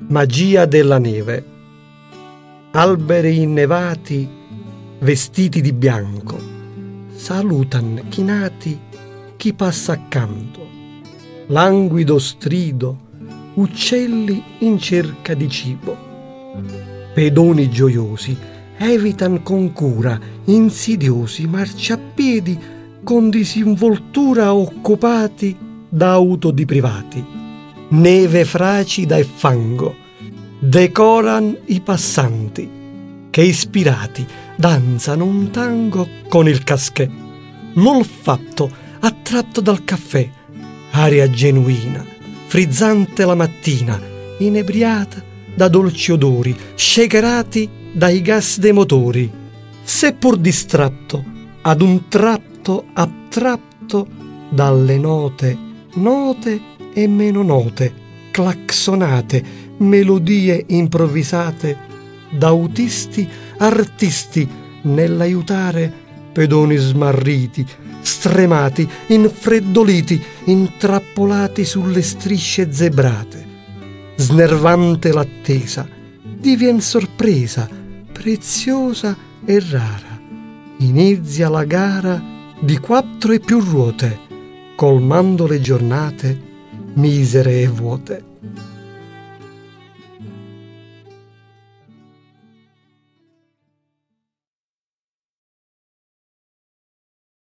Magia della neve. Alberi innevati, vestiti di bianco, salutan chinati chi passa accanto. Languido strido, uccelli in cerca di cibo. Pedoni gioiosi evitan con cura insidiosi marciapiedi con disinvoltura occupati da auto di privati. Neve fracida e fango decoran i passanti che ispirati danzano un tango con il caschè. L'olfatto attratto dal caffè, aria genuina, frizzante la mattina, inebriata da dolci odori, shakerati dai gas dei motori. Seppur distratto, ad un tratto attratto dalle note e meno note, claxonate, melodie improvvisate da autisti artisti nell'aiutare pedoni smarriti, stremati, infreddoliti, intrappolati sulle strisce zebrate. Snervante l'attesa, divien sorpresa, preziosa e rara. Inizia la gara di 4 e più ruote, colmando le giornate misere e vuote.